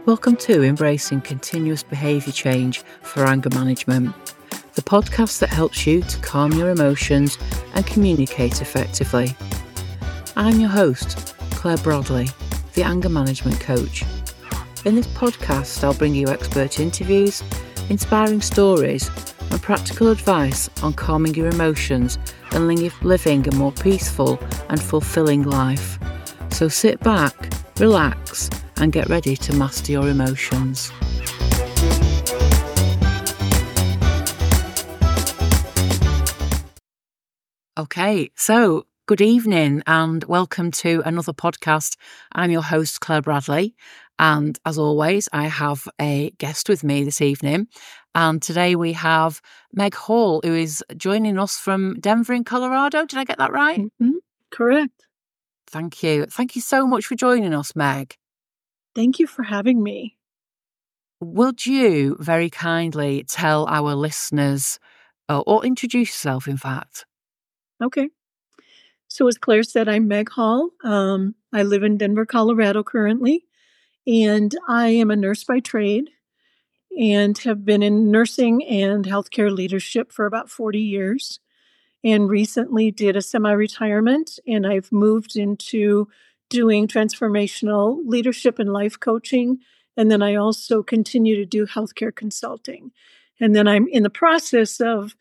Welcome to Embracing Continuous Behaviour Change for Anger Management, the podcast that helps you to calm your emotions and communicate effectively. I'm your host, Claire Bradley, the Anger Management Coach. In this podcast, I'll bring you expert interviews, inspiring stories, and practical advice on calming your emotions and living a more peaceful and fulfilling life. So sit back, relax, and get ready to master your emotions. Okay, so good evening and welcome to another podcast. I'm your host, Claire Bradley, and as always, I have a guest with me this evening. And today we have Meg Hall, who is joining us from Denver in Colorado. Did I get that right? Mm-hmm. Correct. Thank you. Thank you so much for joining us, Meg. Thank you for having me. Would you very kindly tell our listeners, or introduce yourself, in fact? Okay. So as Claire said, I'm Meg Hall. I live in Denver, Colorado currently, and I am a nurse by trade and have been in nursing and healthcare leadership for about 40 years, and recently did a semi-retirement, and I've moved into doing transformational leadership and life coaching. And then I also continue to do healthcare consulting. And then I'm in the process of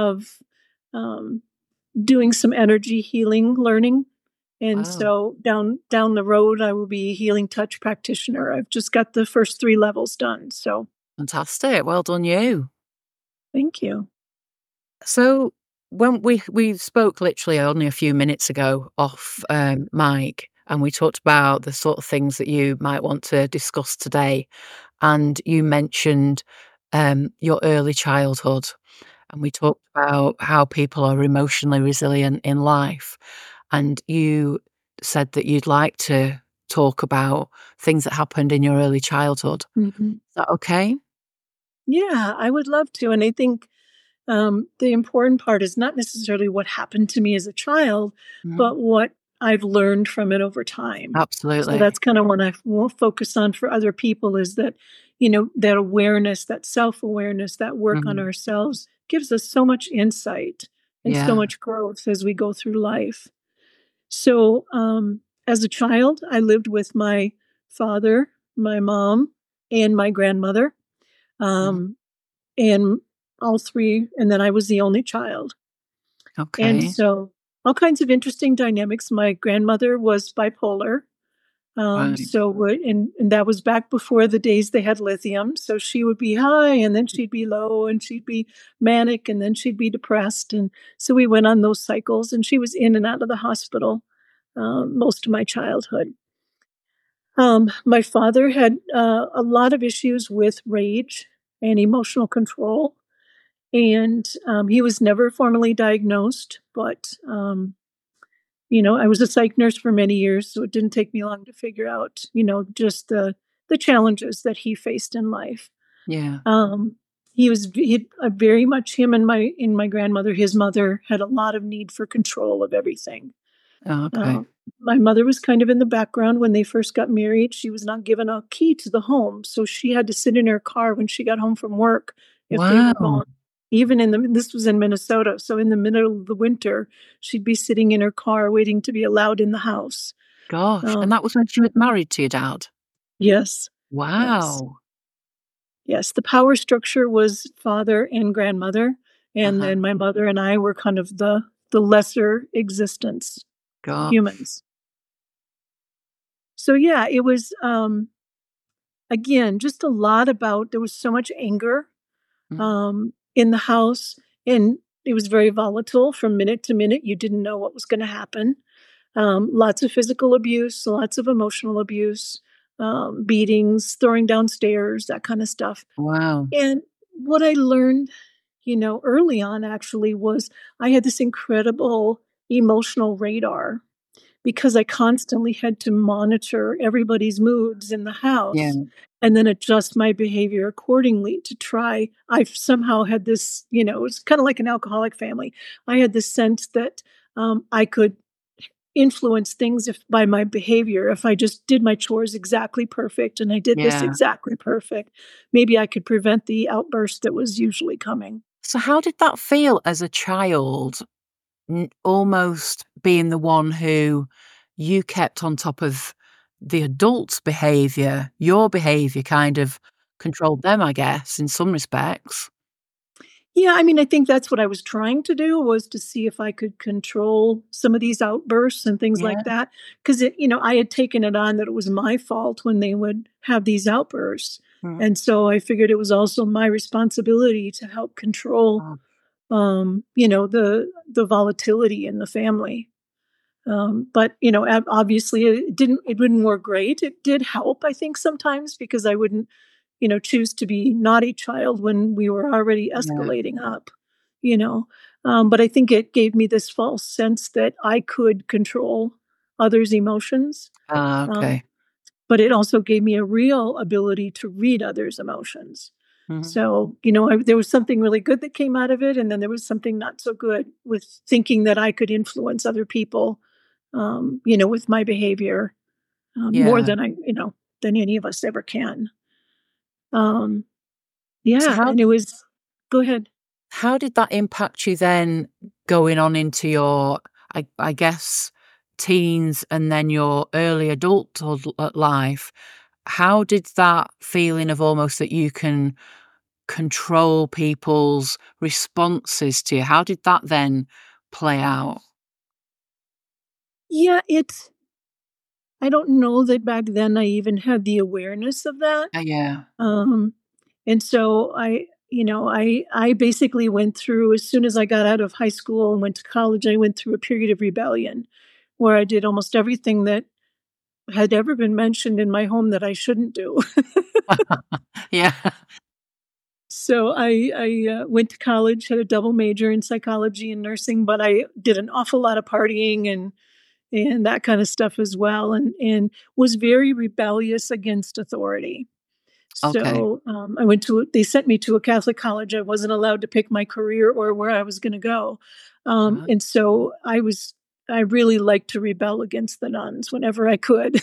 doing some energy healing learning. And Wow. so down the road, I will be a healing touch practitioner. I've just got the first 3 levels done. So Fantastic. Well done, you. thank you. So when we spoke literally only a few minutes ago off mic, and we talked about the sort of things that you might want to discuss today, and you mentioned your early childhood, and we talked about how people are emotionally resilient in life, and you said that you'd like to talk about things that happened in your early childhood. Mm-hmm. Is that okay? Yeah, I would love to. And I think the important part is not necessarily what happened to me as a child, Mhm. but what I've learned from it over time. So Absolutely. that's kind of what I will focus on for other people is that, that awareness, that self awareness, that work on Mhm. ourselves gives us so much insight and so Yeah. much growth as we go through life. So, as a child, I lived with my father, my mom, and my grandmother. Mhm. Um, and all 3, and then I was the only child. And Okay. so all kinds of interesting dynamics. My grandmother was bipolar. Right. And that was back before the days they had lithium. So she would be high and then she'd be low and she'd be manic and then she'd be depressed. And so we went on those cycles and she was in and out of the hospital most of my childhood. My father had a lot of issues with rage and emotional control. And he was never formally diagnosed, but I was a psych nurse for many years, so it didn't take me long to figure out, just the challenges that he faced in life. Yeah. Um, he very much him and my grandmother. His mother had a lot of need for control of everything. Oh, okay. Uh, my mother was kind of in the background when they first got married. She was not given a key to the home, so she had to sit in her car when she got home from work if they were Wow. gone. Even this was in Minnesota, so in the middle of the winter, she'd be sitting in her car waiting to be allowed in the house. Gosh. Um, And that was when she was married to your dad? yes, yes, Wow. yes. The power structure was father and grandmother, and Uh-huh. then my mother and I were kind of the lesser existence God. humans. So yeah, it was again just a lot about there was so much anger Mhm. in the house, and it was very volatile from minute to minute. You didn't know what was going to happen. Lots of physical abuse, lots of emotional abuse, beatings, throwing down stairs, that kind of stuff. Wow. And what I learned, early on actually was I had this incredible emotional radar because I constantly had to monitor everybody's moods in the Yeah. house and then adjust my behavior accordingly to try. I've somehow had this, it's kind of like an alcoholic family. I had this sense that I could influence things if by my behavior. If I just did my chores exactly perfect and I did this Yeah. exactly perfect, maybe I could prevent the outburst that was usually coming. So how did that feel as a child, almost being the one who you kept on top of the adults' behaviour? Your behaviour kind of controlled them, I guess, in some respects. Yeah, I mean, I think that's what I was trying to do, was to see if I could control some of these outbursts and things Yeah. like that. Because I had taken it on that it was my fault when they would have these outbursts. Mm. And so I figured it was also my responsibility to help control, Oh, the volatility in the family. But obviously it didn't work great. It did help, I think, sometimes, because I wouldn't, choose to be naughty child when we were already yeah. escalating up, you know. But I think it gave me this false sense that I could control others' emotions. Ah, Um, okay. but it also gave me a real ability to read others' emotions. Mhm. So, there was something really good that came out of it, and then there was something not so good with thinking that I could influence other people, with my behavior, more Yeah. than any of us ever can. Um, So yeah, and it was go ahead. how did that impact you then going on into your, I guess, teens and then your early adulthood life? How did that feeling of almost that you can control people's responses to you, how did that then play out? Yeah, I don't know that back then I even had the awareness of that. Yeah. Um, and so I basically went through, as soon as I got out of high school and went to college, I went through a period of rebellion where I did almost everything that had ever been mentioned in my home that I shouldn't do. Yeah. So I went to college, had a double major in psychology and nursing, but I did an awful lot of partying and that kind of stuff as well, and was very rebellious against authority. Okay. So they sent me to a Catholic college. I wasn't allowed to pick my career or where I was going to go, Right. and so I really liked to rebel against the nuns whenever I could.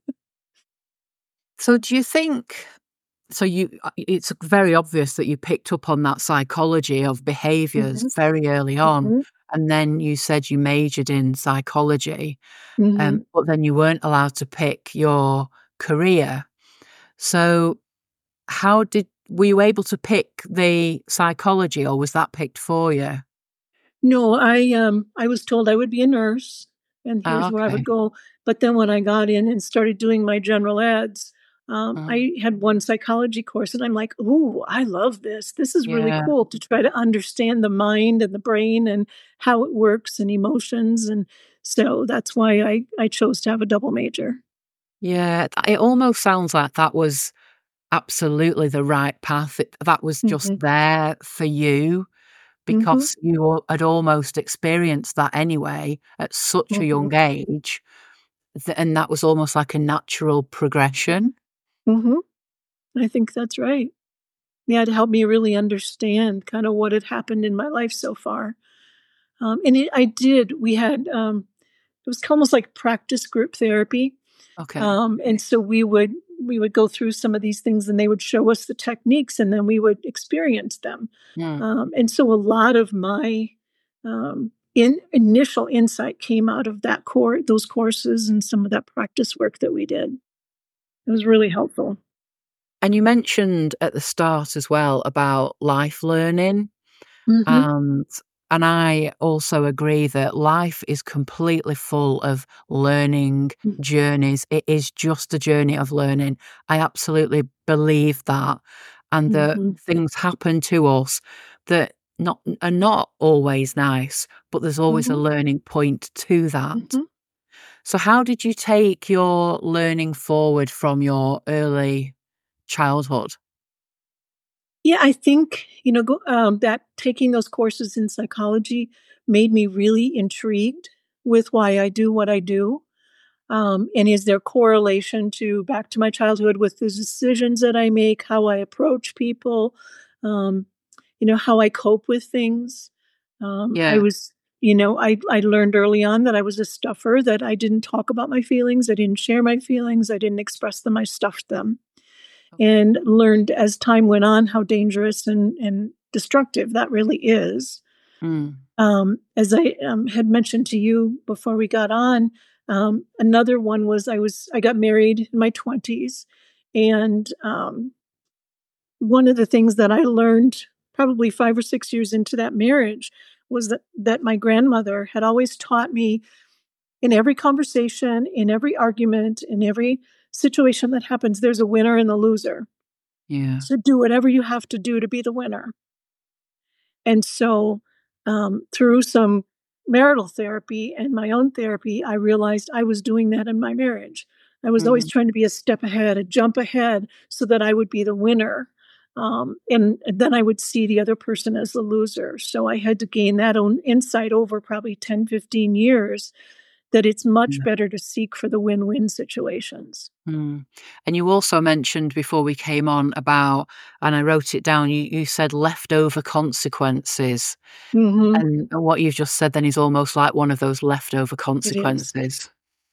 So do you think, so you it's very obvious that you picked up on that psychology of behaviors Hmm. very early on, Hmm. and then you said you majored in psychology, Hmm. but then you weren't allowed to pick your career. So how did were you able to pick the psychology, or was that picked for you? No, I was told I would be a nurse, and Ah, here's where I would okay. go. But then when I got in and started doing my general eds, Mm, I had one psychology course, and I'm like, "Ooh, I love this. This is really yeah, cool to try to understand the mind and the brain and how it works and emotions." And so that's why I chose to have a double major. yeah, it almost sounds like that was absolutely the right path. That was just Hmm. there for you Hmm. because you had almost experienced that anyway at such a Hmm. young age, and that was almost like a natural progression. Hmm. I think that's right. Yeah, to help me really understand kind of what had happened in my life so far. I did. We had it was almost like practice group therapy, Okay. and so we would go through some of these things, and they would show us the techniques, and then we would experience them. Mm. And so a lot of my initial insight came out of those courses, and some of that practice work that we did. It was really helpful. And you mentioned at the start as well about life learning. Hmm. And and I also agree that life is completely full of learning journeys. It is just a journey of learning. I absolutely believe that. And that Hmm. things happen to us that not are not always nice, but there's always a Hmm. learning point to that. Hmm. So how did you take your learning forward from your early childhood? Yeah, I think, that taking those courses in psychology made me really intrigued with why I do what I do. And is there correlation to back to my childhood with the decisions that I make, how I approach people, how I cope with things? I Yeah. was I learned early on that I was a stuffer, that I didn't talk about my feelings. I didn't share my feelings. I didn't express them. I stuffed them, and learned as time went on how dangerous and destructive that really is. Mm. As I had mentioned to you before we got on, another one was I got married in my 20s, and one of the things that I learned probably 5 or 6 years into that marriage was that my grandmother had always taught me, in every conversation, in every argument, in every situation that happens, there's a winner and a loser. Yeah. So do whatever you have to do to be the winner. And so, through some marital therapy and my own therapy, I realized I was doing that in my marriage. I was always Mhm. trying to be a step ahead, a jump ahead, so that I would be the winner. And then I would see the other person as the loser. So I had to gain that own insight over probably 10, 15 years, that it's much Yeah. better to seek for the win-win situations. Mm. And you also mentioned before we came on about, and I wrote it down, you said leftover consequences. Mhm. And what you've just said then is almost like one of those leftover It is. consequences.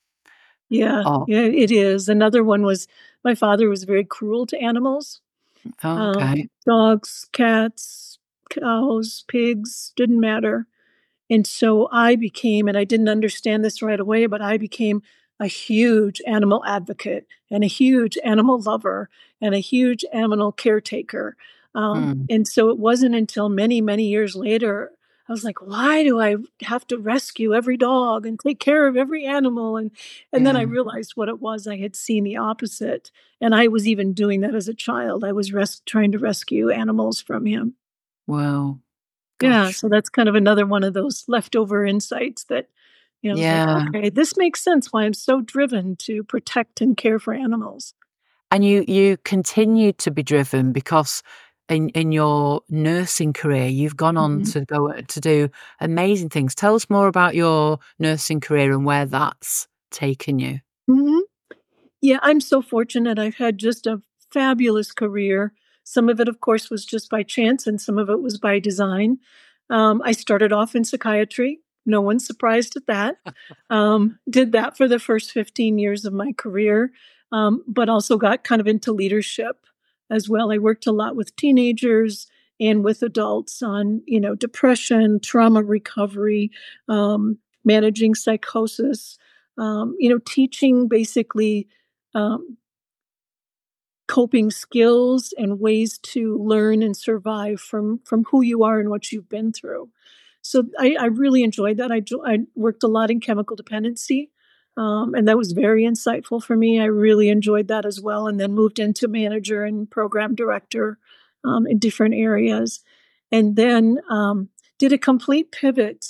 Yeah, Oh, yeah, it is. Another one was my father was very cruel to animals. okay. Dogs, cats, cows, pigs, didn't matter. And so I became, and I didn't understand this right away, but I became a huge animal advocate and a huge animal lover and a huge animal caretaker. Mm, And so it wasn't until many, many years later, I was like, why do I have to rescue every dog and take care of every animal? And then I yeah. realized what it was. I had seen the opposite. And I was even doing that as a child. I was trying to rescue animals from him. Well, Yeah, gosh. so that's kind of another one of those leftover insights that, I was like, Yeah. "Okay, this makes sense why I'm so driven to protect and care for animals." And you continued to be driven because in your nursing career, you've gone on Mhm. to go to do amazing things. Tell us more about your nursing career and where that's taken you. Mhm. Yeah, I'm so fortunate. I've had just a fabulous career. Some of it, of course, was just by chance, and some of it was by design. I started off in psychiatry. No one's surprised at that. Did that for the first 15 years of my career, but also got kind of into leadership as well. I worked a lot with teenagers and with adults on, depression, trauma recovery, managing psychosis, teaching basically um, coping skills and ways to learn and survive from who you are and what you've been through. So I really enjoyed that. I worked a lot in chemical dependency, and that was very insightful for me. I really enjoyed that as well, and then moved into manager and program director in different areas, and then did a complete pivot.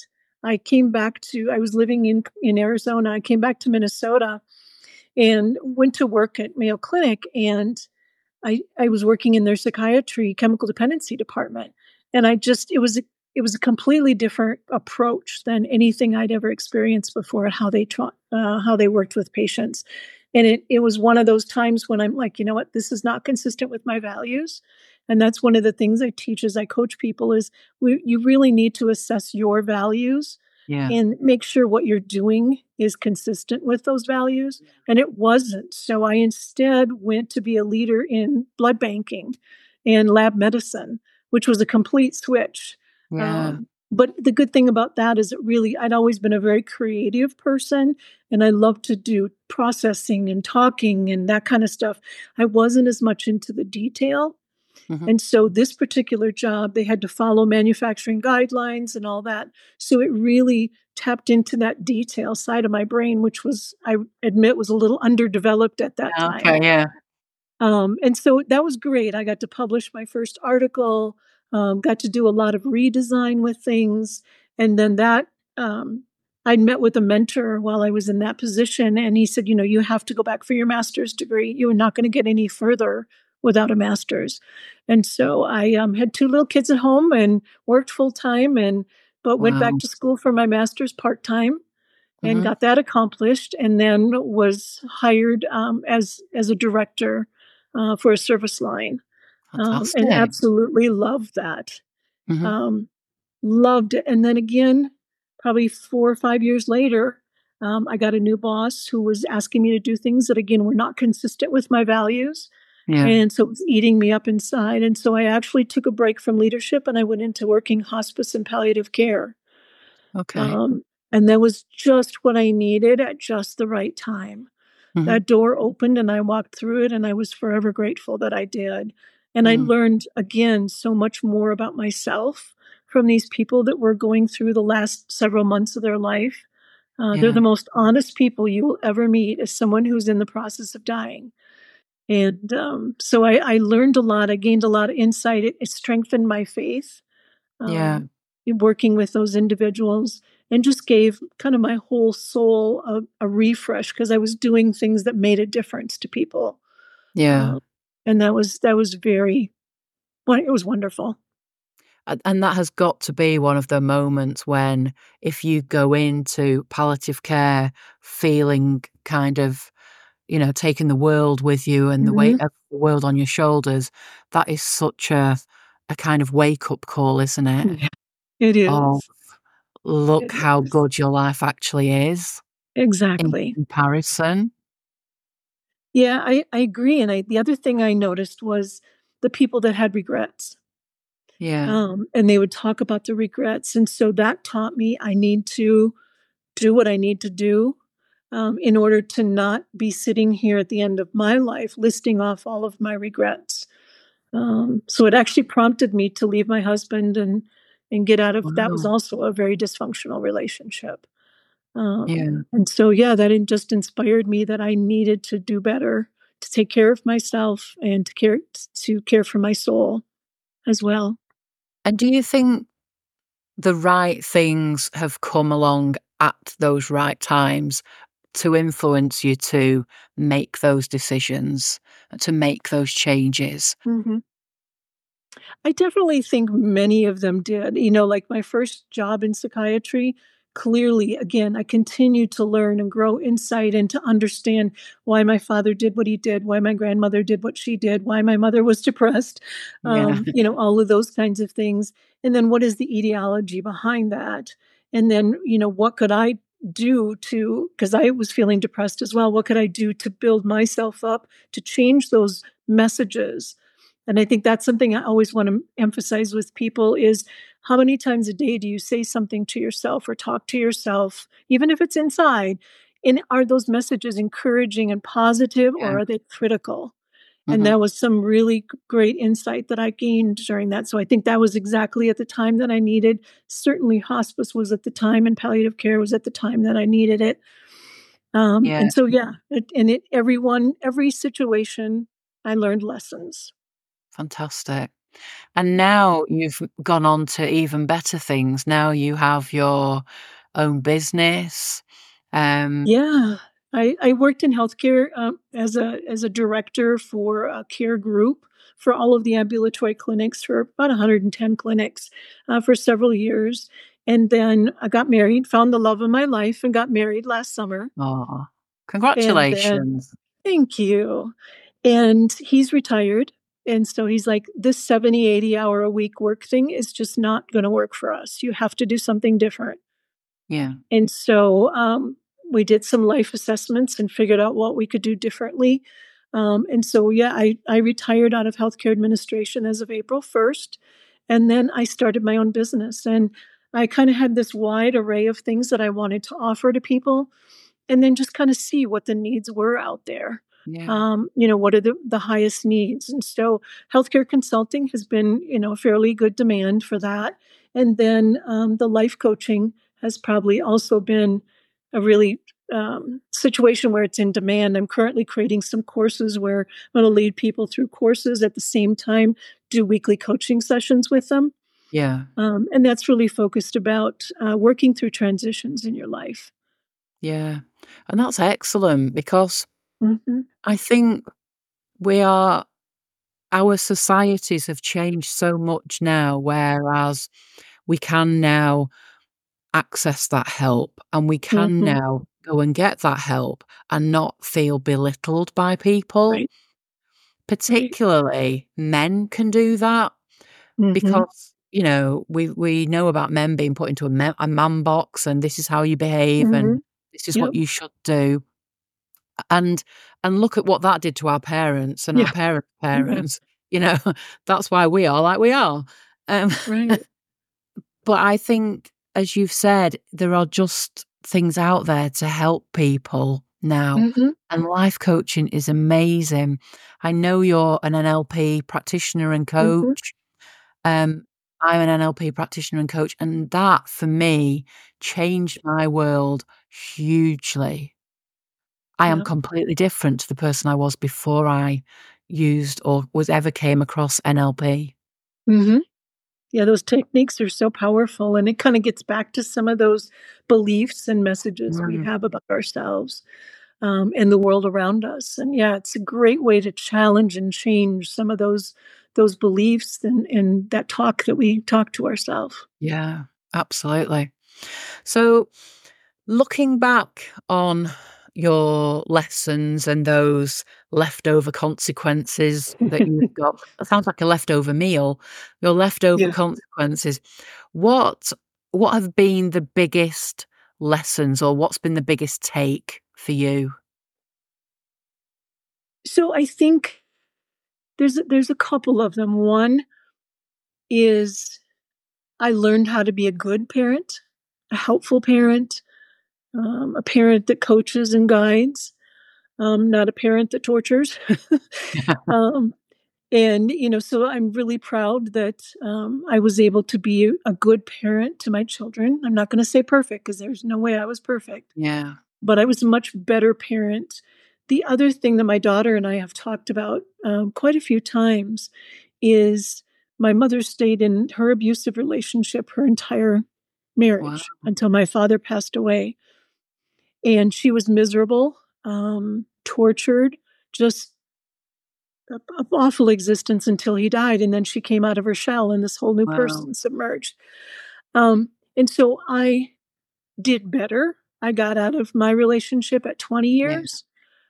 I was living in Arizona. I came back to Minnesota and went to work at Mayo Clinic, and I was working in their psychiatry chemical dependency department, and it was a completely different approach than anything I'd ever experienced before. How they worked with patients, and it was one of those times when I'm like, you know what, this is not consistent with my values, and that's one of the things I teach as I coach people is you really need to assess your values Yeah. and make sure what you're doing is consistent with those values. And it wasn't. So I instead went to be a leader in blood banking and lab medicine, which was a complete switch. Yeah. But the good thing about that is I'd always been a very creative person and I love to do processing and talking and that kind of stuff. I wasn't as much into the detail. Mhm. And so this particular job, they had to follow manufacturing guidelines and all that. So it really tapped into that detail side of my brain, which I admit, was a little underdeveloped at that time. Okay, yeah. And so that was great. I got to publish my first article, got to do a lot of redesign with things. And then I'd met with a mentor while I was in that position. And he said, you have to go back for your master's degree. You're not going to get any further without a master's. And so I had two little kids at home and worked full time but went back Wow. to school for my master's part time and Mhm. got that accomplished, and then was hired as a director for a service line, and Fantastic. absolutely loved that. Mhm. Um, Loved it, and then again, probably 4 or 5 years later, I got a new boss who was asking me to do things that, again, were not consistent with my values. Yeah. And so it was eating me up inside. And so I actually took a break from leadership and I went into working hospice and palliative care. Okay. Um, and that was just what I needed at just the right time. Mhm. That door opened and I walked through it, and I was forever grateful that I did. And I Mm. learned, again, so much more about myself from these people that were going through the last several months of their life. They're Yeah. the most honest people you will ever meet as someone who's in the process of dying. And so I learned a lot. I gained a lot of insight. It strengthened my faith Yeah. in working with those individuals, and just gave kind of my whole soul a refresh because I was doing things that made a difference to people. Yeah. Uh, and that was very, well, it was wonderful. And that has got to be one of the moments when, if you go into palliative care feeling kind of, taking the world with you and the weight Hmm. of the world on your shoulders, that is such a kind of wake-up call, isn't it? Yeah, it Oh, is. look It how is. good your life actually is in Exactly. comparison. Yeah, I agree. And the other thing I noticed was the people that had regrets. Yeah. And they would talk about the regrets. And so that taught me I need to do what I need to do in order to not be sitting here at the end of my life listing off all of my regrets. So it actually prompted me to leave my husband and get out of that. Was Wow. also a very dysfunctional relationship. Yeah. And so, yeah, that just inspired me that I needed to do better, to take care of myself and to care for my soul as well. And do you think the right things have come along at those right times to influence you to make those decisions, to make those changes? Mhm. I definitely think many of them did. Like my first job in psychiatry, clearly, again, I continued to learn and grow insight and to understand why my father did what he did, why my grandmother did what she did, why my mother was depressed, Yeah. all of those kinds of things. And then what is the etiology behind that? And then, what could I do because I was feeling depressed as well. What could I do to build myself up to change those messages? And I think that's something I always want to emphasize with people is how many times a day do you say something to yourself or talk to yourself, even if it's inside? And are those messages encouraging and positive, Yeah. or are they critical? And Mhm. that was some really great insight that I gained during that. So I think that was exactly at the time that I needed. Certainly, hospice was at the time, and palliative care was at the time that I needed it. Yeah. And so, yeah, every situation, I learned lessons. Fantastic. And now you've gone on to even better things. Now you have your own business. Um, Yeah. I worked in healthcare as a director for a care group for all of the ambulatory clinics for about 110 clinics for several years. And then I got married, found the love of my life, and got married last summer. oh, And then, congratulations. thank you. And he's retired. And so he's like, this 70, 80 hour a week work thing is just not going to work for us. You have to do something different. Yeah. And so we did some life assessments and figured out what we could do differently. And so, yeah, I retired out of healthcare administration as of April 1st. And then I started my own business. And I kind of had this wide array of things that I wanted to offer to people, and then just kind of see what the needs were out there. Yeah. What are the highest needs? And so healthcare consulting has been, fairly good demand for that. And then the life coaching has probably also been a really situation where it's in demand. I'm currently creating some courses where I'm going to lead people through courses at the same time, do weekly coaching sessions with them. Yeah. And that's really focused about working through transitions in your life. Yeah. And that's excellent because Hmm. I think we are our societies have changed so much now, whereas we can now access that help and we can Hmm. now go and get that help and not feel belittled by people. Right. Right. Particularly men can do that Mhm. because, we know about men being put into a man box, and this is how you behave, and Mhm. this is what Yep. you should do. And look at what that did to our parents and our Yeah. parents' Yeah. parents. You know, that's why we are like we are. Um, Right. but I think, as you've said, there are just things out there to help people now. Mhm. And life coaching is amazing. I know you're an NLP practitioner and Mhm. coach. Um, I'm an NLP practitioner and coach, and that for me changed my world hugely. I am Yeah. completely different to the person I was before I used or was ever came across NLP. Mhm. Yeah, those techniques are so powerful, and it kinda gets back to some of those beliefs and messages we Mm, have about ourselves, and the world around us, and yeah, it's a great way to challenge and change some of those beliefs and that talk that we talk to ourselves. yeah, absolutely. So, looking back on your lessons and those leftover consequences that you've got, that sounds like a leftover meal, your leftover Yeah. consequences. What what have been the biggest lessons, or what's been the biggest take for you? So I think there's a couple of them. One is I learned how to be a good parent, a helpful parent, a parent that coaches and guides, not a parent that tortures. um, and, so I'm really proud that I was able to be a good parent to my children. I'm not going to say perfect because there's no way I was perfect, Yeah. but I was a much better parent. The other thing that my daughter and I have talked about quite a few times is my mother stayed in her abusive relationship her entire Wow. marriage until my father passed away. And she was miserable, tortured, just a awful existence until he died. And then she came out of her shell and this whole new Wow. person submerged. And so I did better. I got out of my relationship at 20 Yeah. years.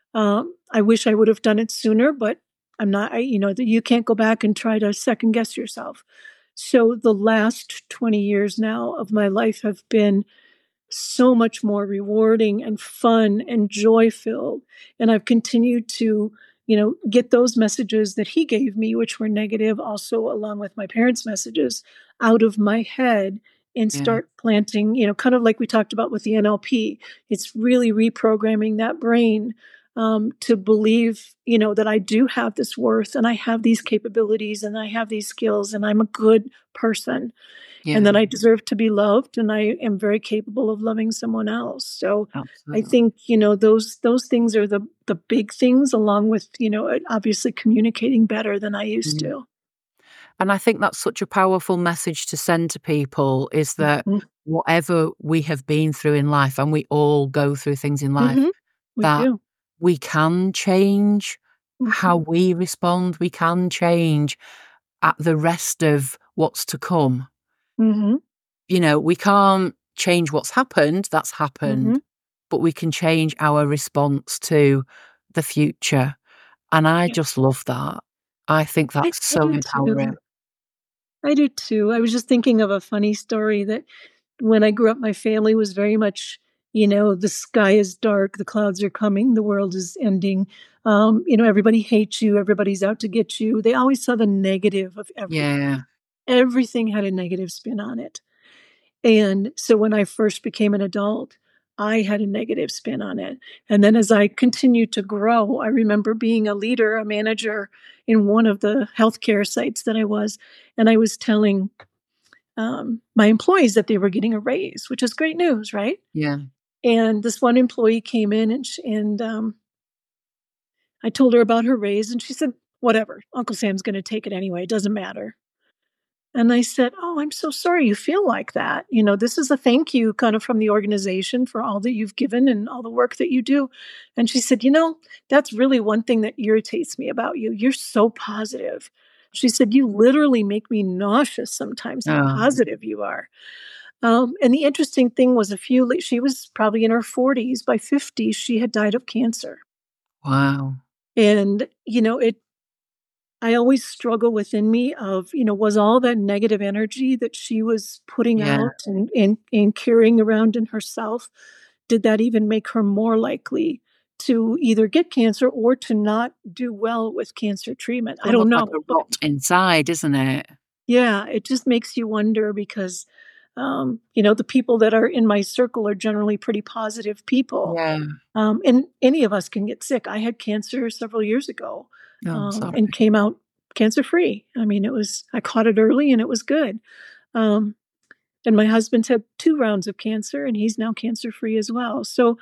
I wish I would have done it sooner, but I'm not, you can't go back and try to second guess yourself. So the last 20 years now of my life have been so much more rewarding and fun and joy filled. And I've continued to, get those messages that he gave me, which were negative, also along with my parents' messages, out of my head and Yeah. start planting, kind of like we talked about with the NLP. It's really reprogramming that brain to believe, that I do have this worth and I have these capabilities and I have these skills and I'm a good person and Yeah. that I deserve to be loved and I am very capable of loving someone else. So I Absolutely. think, those things are the big things along with, obviously communicating better than I used Mhm. to. And I think that's such a powerful message to send to people, is that Mhm. whatever we have been through in life, and we all go through things in life, Mhm. We that do. we can change how Mhm. we respond. We can change at the rest of what's to come. Mhm. We can't change what's happened, that's happened, Mhm. but we can change our response to the future. And I Yeah. just love that. I think that's I so do empowering. too. I do too. I was just thinking of a funny story that when I grew up, my family was very much, the sky is dark, the clouds are coming, the world is ending. Everybody hates you, everybody's out to get you. They always saw the negative of everything. Yeah, Everything had a negative spin on it. And so when I first became an adult, I had a negative spin on it. And then as I continued to grow, I remember being a leader, a manager in one of the healthcare sites that I was, and I was telling my employees that they were getting a raise, which is great news, right? yeah. And this one employee came in and I told her about her raise, and she said, "Whatever, Uncle Sam's going to take it anyway. It doesn't matter." And I said, "Oh, I'm so sorry you feel like that. This is a thank you kind of from the organization for all that you've given and all the work that you do." And she said, that's really one thing that irritates me about you. You're so positive. She said, "You literally make me nauseous sometimes how Oh, positive you are." And the interesting thing was she was probably in her 40s. By 50, she had died of cancer. wow. And, I always struggle within me of, was all that negative energy that she was putting Yeah. out and carrying around in herself, did that even make her more likely to either get cancer or to not do well with cancer treatment? It's I don't almost like know. a But rot inside, isn't it? yeah, it just makes you wonder because, the people that are in my circle are generally pretty positive people. Yeah. And any of us can get sick. I had cancer several years ago, Oh, I'm sorry. and came out cancer free. I mean, I caught it early and it was good. Um, and my husband's had 2 rounds of cancer and he's now cancer free as well. So,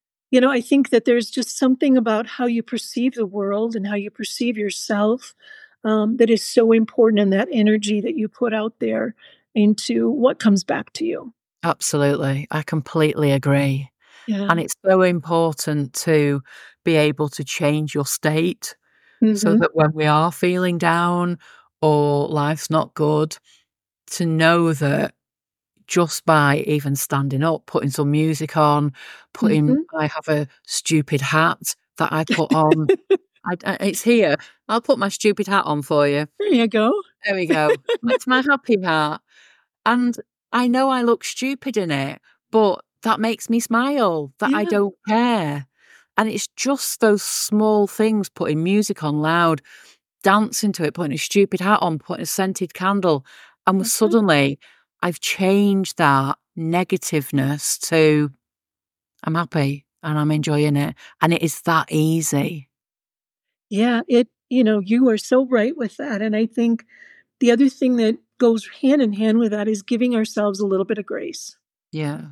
I think that there's just something about how you perceive the world and how you perceive yourself, that is so important, and that energy that you put out there into what comes back to you. Absolutely. I completely agree. Yeah. And it's so important to be able to change your state so Mhm. that when we are feeling down or life's not good, to know that just by even standing up, putting some music on, Mhm. I have a stupid hat that I put on. It's here. I'll put my stupid hat on for you. There you go. There we go. It's my happy hat. And I know I look stupid in it, but that makes me smile, that I Yeah. don't care. And it's just those small things, putting music on loud, dancing to it, putting a stupid hat on, putting a scented candle. And Mhm. suddenly I've changed that negativeness to I'm happy and I'm enjoying it. And it is that easy. Yeah, you are so right with that, and I think the other thing that goes hand in hand with that is giving ourselves a little bit of grace. Yeah.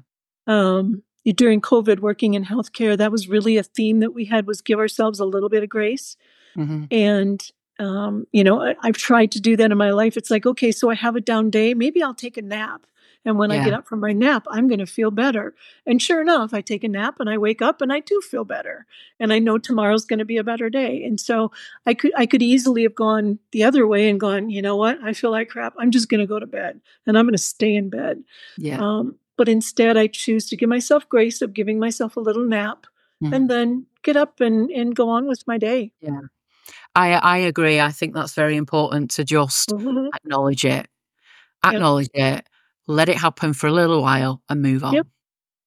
During COVID, working in healthcare, that was really a theme that we had, was give ourselves a little bit of grace. Hmm. And, I've tried to do that in my life. It's like, okay, so I have a down day. Maybe I'll take a nap. And when I Yeah. get up from my nap, I'm going to feel better. And sure enough, I take a nap and I wake up and I do feel better. And I know tomorrow's going to be a better day. And so I could easily have gone the other way and gone, you know what? I feel like crap. I'm just going to go to bed and I'm going to stay in bed. Yeah. But instead, I choose to give myself grace of giving myself a little nap and Mhm. then get up and go on with my day. Yeah. I agree. I think that's very important to just Mhm. acknowledge it. Yep. Acknowledge it, let it happen for a little while and move Yep. on.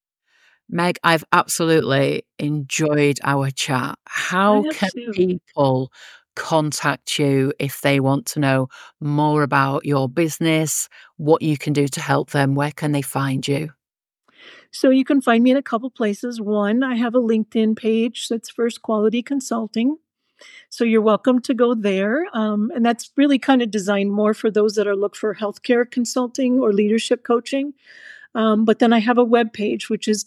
Meg, I've absolutely enjoyed our chat. I How have can too. people contact you if they want to know more about your business, what you can do to help them? Where can they find you? So you can find me in a couple places. One, I have a LinkedIn page that's First Quality Consulting. So you're welcome to go there. And that's really kind of designed more for those that are looking for healthcare consulting or leadership coaching. But then I have a web page, which is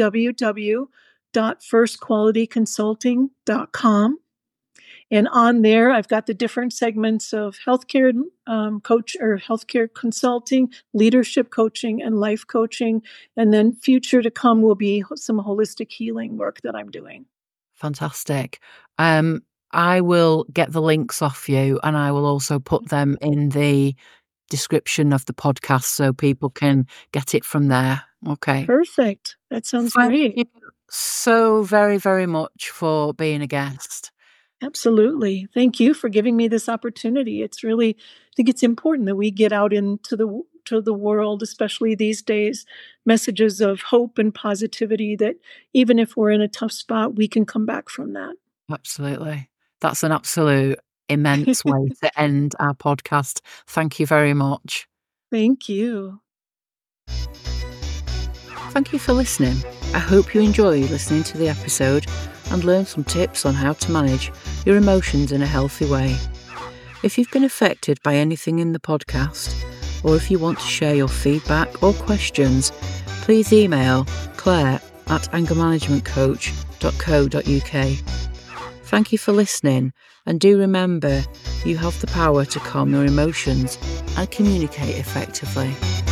www.firstqualityconsulting.com. And on there, I've got the different segments of healthcare coach or healthcare consulting, leadership coaching, and life coaching. And then future to come will be some holistic healing work that I'm doing. Fantastic. I will get the links off you and I will also put them in the description of the podcast so people can get it from there. Okay. Perfect. That sounds Thank great. you so very, very much for being a guest. Absolutely. Thank you for giving me this opportunity. I think it's important that we get out into the world, especially these days, messages of hope and positivity that even if we're in a tough spot, we can come back from that. Absolutely. That's an absolute immense way to end our podcast. Thank you very much. Thank you. Thank you for listening. I hope you enjoyed listening to the episode and learned some tips on how to manage your emotions in a healthy way. If you've been affected by anything in the podcast, or if you want to share your feedback or questions, please email claire@angermanagementcoach.co.uk. Thank you for listening, and do remember, you have the power to calm your emotions and communicate effectively.